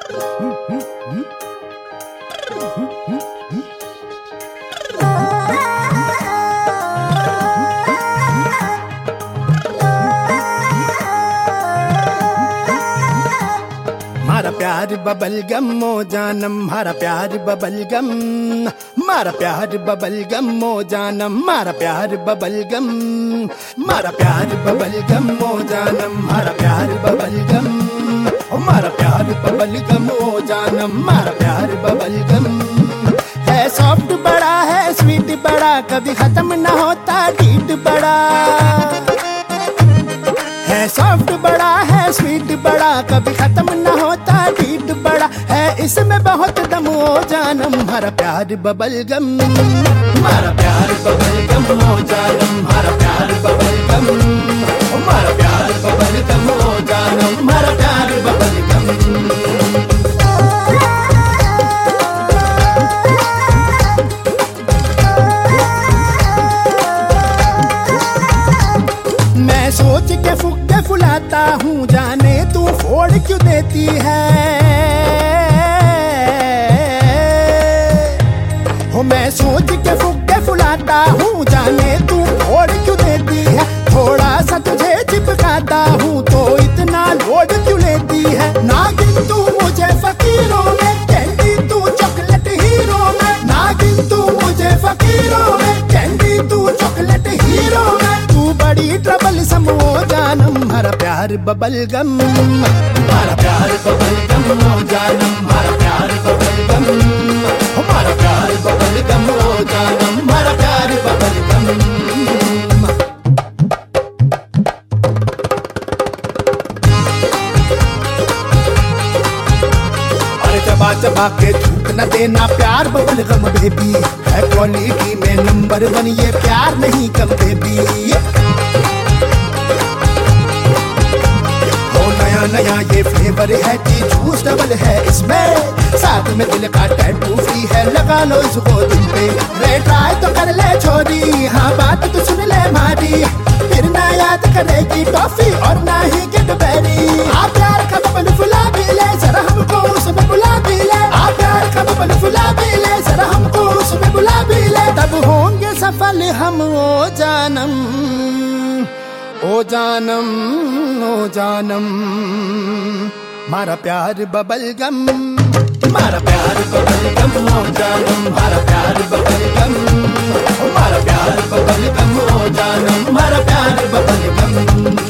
मारा प्यार बबल गम ओ जानम, मारा प्यार बबल गम, मारा प्यार बबल गम ओ जानम, मारा प्यार बबल गम, मारा प्यार बबल गम ओ जानम, मारा प्यार बबल गम, मारा प्यार बबल गम ओ जानम, मारा प्यार बबल गम। है सॉफ्ट बड़ा है स्वीट बड़ा, कभी खत्म ना होता डीट बड़ा। है सॉफ्ट बड़ा है स्वीट बड़ा, कभी खत्म ना होता डीट बड़ा। है इसमें बहुत दम ओ जानम, हमारा प्यार बबल गम, हमारा प्यार बबल गम ओ जानम, हमारा प्यार बबल गम, हमारा प्यार बबल गम ओ जानम, हमारा प्यार बबल गम। सोच के फुक्के फुलाता हूँ, जाने तू फोड़ क्यों देती है। हो मैं सोच के फुक्के फुलाता हूँ, जाने तू फोड़ क्यों देती है। थोड़ा सा तुझे चिपकाता हूँ तो इतना लोड क्यों लेती है। नागिन तू मुझे फकीरों में, कैंडी तू चॉकलेट हीरो में। नागिन तू मुझे फकीरों में, कैंडी तू चॉकलेट हीरो में। बड़ी ट्रबल समो जानम, हमारा प्यार बबल गम, हमारा प्यार बबल गम ओ जानम, हमारा प्यार बबल गम, हमारा प्यार बबल गम ओ जानम, हमारा प्यार बबल गम। अरे चबा चबा के थूक न देना प्यार बबल गम बेबी। है क्वालिटी में नंबर 1 ये प्यार नहीं कम बेबी। नया ये फ्लेवर है कि जूस डबल है इसमें, साथ में दिल का टैटू फ्री है, लगा लो इसको दिल पे। रे ट्राई तो कर ले छोरी, हाँ बात तो सुन ले मारी, फिर ना याद करेगी टॉफी और ना ही कैडबरी। आप प्यार का बबल फुला भी ले, जरा हमको उसमें बुला भी ले। आप प्यार का बबल फुला भी ले, जरा हमको उसमें बुला भी ले। तब होंगे सफल हम ओ जानम, ओ जानम, ओ जानम। मारा प्यार बबल गम, मारा प्यार बबल गम ओ जानम, मारा प्यार बबल गम, मारा प्यार बबल गम ओ जानम, मारा प्यार बबल गम।